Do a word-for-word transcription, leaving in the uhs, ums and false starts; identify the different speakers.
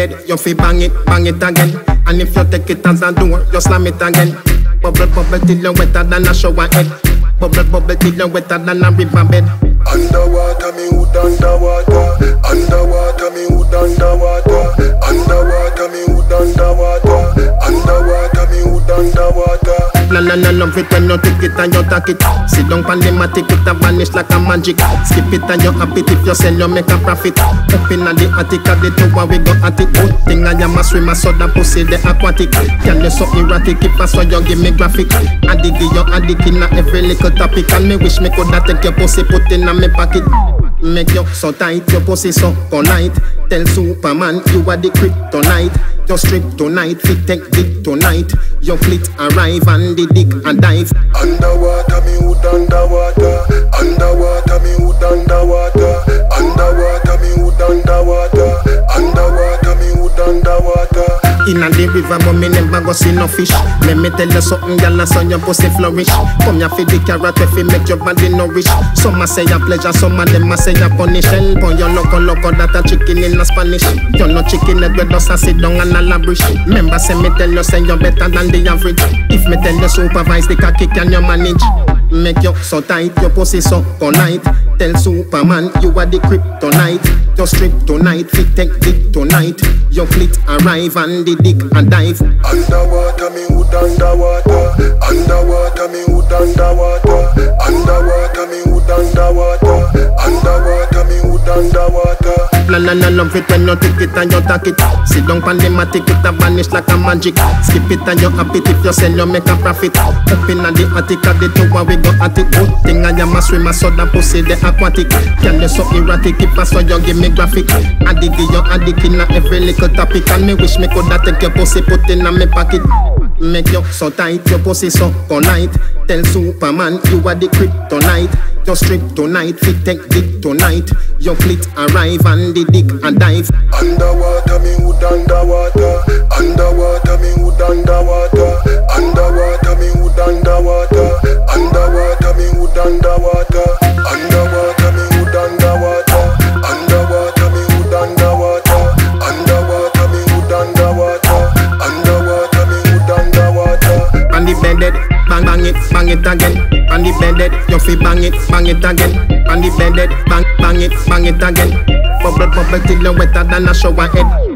Speaker 1: bended, you fi bang it, bang it again. And if you take it as a door, you slam it again. Bubble, bubble till you wetter than a shower head. Bubble, bubble till you wetter than a river bed.
Speaker 2: Underwater, me hood underwater. Underwater, me hood underwater. Underwater, me hood underwater. Underwater, me hood underwater.
Speaker 1: La la la love it when you take it and you take it. Sit down pan the matic, it a vanish like a magic. Skip it and you happy if you sell, you make a profit. Up in the attic of the tower, we go at it. Good thing I am a swimmer, so that pussy the aquatic. Can you so erratic, if I saw you give me graphic. I dig you, I dig in every little topic. And me wish me coulda take your pussy, put in a me pocket. Make you so tight, your pussy so polite. Tell Superman you are the kryptonite. Just strip tonight, fit take dick tonight. Your fleet arrive and the dick and dive.
Speaker 2: Underwater, me hood underwater. Underwater, me hood underwater. Underwater, me hood underwater. Underwater, me hood underwater.
Speaker 1: Inna the river, but me never go see no fish. Let me tell you something, girl, I saw your pussy flourish. Come here for the carrot, if you make your body nourish. Some a say a pleasure, some of them a say a punish. Help on your loco loco, that a chicken in a Spanish. You're not chicken, that we just a sit down and a labrish. Remember, say me tell you, say you're better than the average. If me tell you supervise the cocky, can you manage? Make you so tight, your pussy so polite. Tell Superman you are the kryptonite. Just strip tonight, fit take dick tonight. Your fleet arrive and the dick and dive.
Speaker 2: Underwater, me hood underwater. Underwater, me hood underwater. Underwater, me hood underwater. Underwater, me hood underwater.
Speaker 1: La la la love it when you take it and you take it. Sit down pan the matic, it a vanish like a magic. Skip it and you happy if you sell, you make a profit. Up in the attic of the tower, we go at it. Good thing I am a swimmer, so that pussy the aquatic. Can you so erratic, if I saw you give me graphic. I dig you, I dig in every little topic. And me wish me coulda take your pussy, put in a me pocket. Make you so tight, your pussy so polite. Tell Superman you are the kryptonite. Just strip tonight, fit take dick tonight. Your fleet arrive and the dick and dive.
Speaker 2: Underwater, me hood underwater. Underwater, me hood underwater. Underwater, me hood underwater. Underwater, me hood underwater. Underwater, me hood underwater. Underwater, me hood underwater. Underwater, me hood underwater. Underwater, me hood underwater.
Speaker 1: On the bedded, bang bang it, bang it again. On the bedded, you fi bang it, bang it again. On the bedded, bang bang it, bang it again. Bubble bubble till you wetter than a shower head.